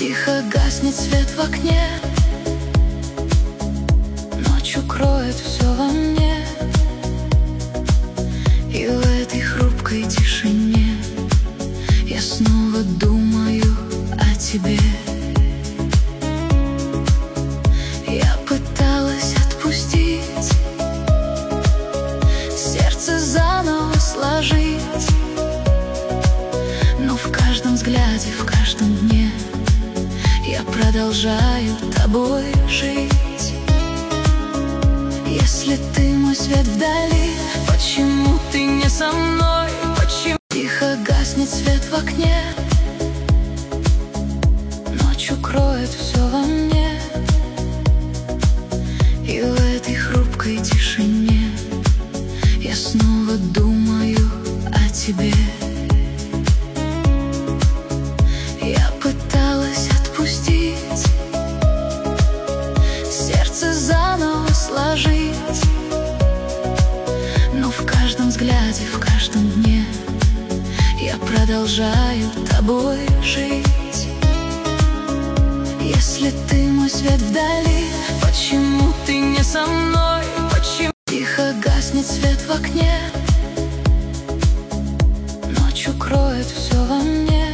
Тихо гаснет свет в окне, ночь укроет все во мне. И в этой хрупкой тишине я снова думаю о тебе. Я пыталась отпустить, сердце заново сложить, но в каждом взгляде, в каждом дне я продолжаю тобой жить. Если ты мой свет вдали, почему ты не со мной? Почему тихо гаснет свет в окне, ночь укроет все во мне. И в этой хрупкой тишине я снова думаю о тебе. Я пыталась отпустить, сердце заново сложить, но в каждом взгляде, в каждом дне я продолжаю тобой жить. Если ты мой свет вдали, почему ты не со мной? Почему тихо гаснет свет в окне, ночь укроет все во мне.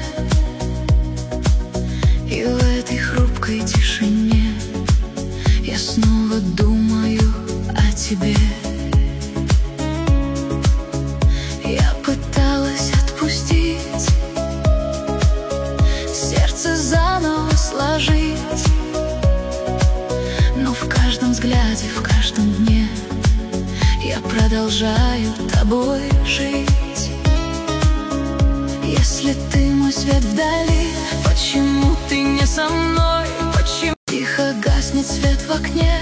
И в этой хрупкой тишине я снова думаю о тебе. Я пыталась отпустить, сердце заново сложить, но в каждом взгляде, в каждом дне я продолжаю тобой жить. Если ты мой свет вдали, почему ты не со мной? Почему тихо гаснет свет в окне,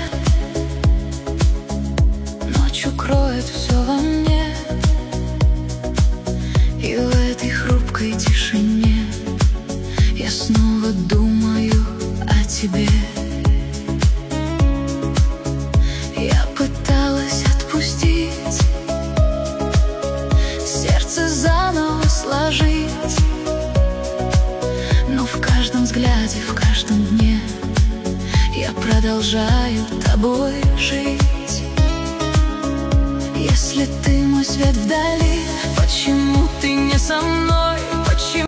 ночь укроет все во мне. И в этой хрупкой тишине я снова думаю о тебе. Я пыталась отпустить, сердце заново сложить, но в каждом взгляде, в каждом дне я продолжаю тобой жить. Если ты мой свет вдали, почему ты не со мной? Почему